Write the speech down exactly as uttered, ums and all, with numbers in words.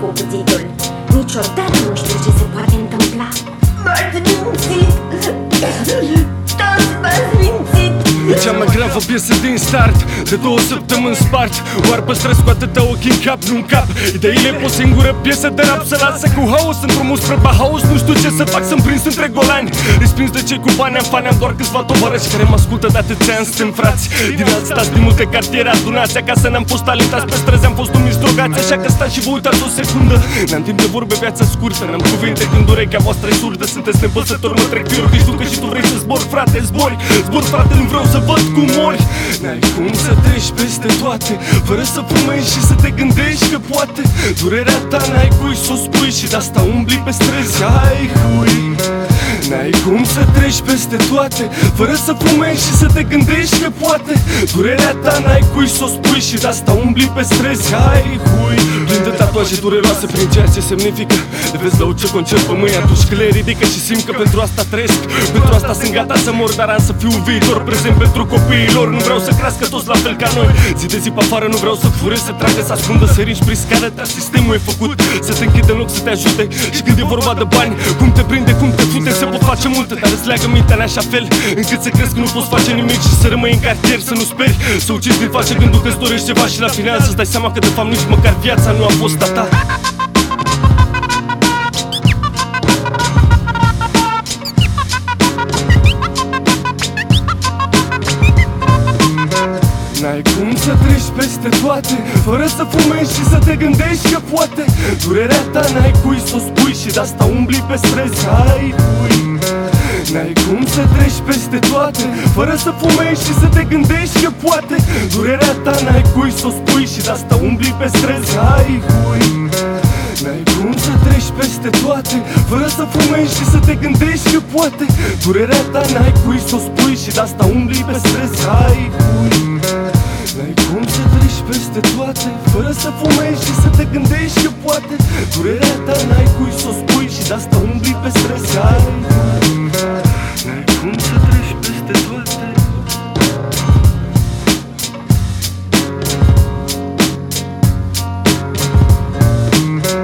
cuțitul. Niciodată nu știu ce se poate întâmpla. M-ați mințit! Toți m-ați mințit! E cea mai gravă piesă din start, de două săptămâni spart. Oar păstrez cu atâta ochi în cap, nu-n cap. Ideile pe o singură piesă de rap se lasă cu haos. Într-un mus spre haos, nu știu ce să fac, să-mi prins între golani. Respins de cei cu bani, am fani, am doar câțiva tovarăși care mă ascultă de atâția ani, suntem frați. Din alt stat, din multe cartiere adunați. Acasă ne-am fost talentați, pe străzi am fost numiți drogați. Așa că stați și vă uitați o secundă. N-am timp de vorbe, viața scurtă. N-am cuvinte când urechea voastră e surdă. Sunteți nepăsători, mă trec fior, că știu că și tu vrei să zbor, frate, zbori. Zbor, frate, nu vreau să văd cum mori. N-ai cum să treci peste toate fără să fumezi și să te gândești că poate durerea ta n-ai cui să o spui și de asta umbli pe străzi, ai hui. N-ai cum să treci peste toate fără să fumezi și să te gândești că poate durerea ta n-ai cui să o spui și de asta umbli pe străzi, ai hui. Plin de tatuaje dureroase prin ceea ce semnifică. Le vezi la orice concert pe mâini atunci când le ridică și simt că pentru asta trăiesc. Pentru asta sunt gata să mor, dar am să fiu un viitor prezent pentru copiilor. Nu vreau să crească toți la fel ca noi. Zi de zi pe afară nu vreau să fure, să tragă, să ascundă, să rici prin scară. Dar sistemul e făcut să te închide în loc să te ajute. Și când e vorba de bani, cum te prinde, cum te fute, se pot face multe, dar îți leagă mintea în așa fel încât să crezi că nu poți face nimic și să rămâi în cartier. Să nu speri, să ucizi din face gândul că-ți dorești ceva și la final să-ți dai seama că de fapt nici măcar viața nu a fost a ta. N-ai cum să treci peste toate fără să fumezi și să te gândești că poate durerea ta n-ai cui să o spui și de asta umbli pe străzi, ai hui. N-ai cum să treci peste toate fără să fumezi și să te gândești că poate durerea ta n-ai cui să o spui și de asta umbli pe străzi, ai hui. N-ai cum să treci peste toate fără să fumezi și să te gândești că poate durerea ta n-ai cui să o spui și de asta umbli pe străzi, ai hui. N-ai cum să treci peste toate fără să fumezi și să te gândești că poate durerea ta n-ai cui să o spui și de asta umbli pe străzi, ai hui.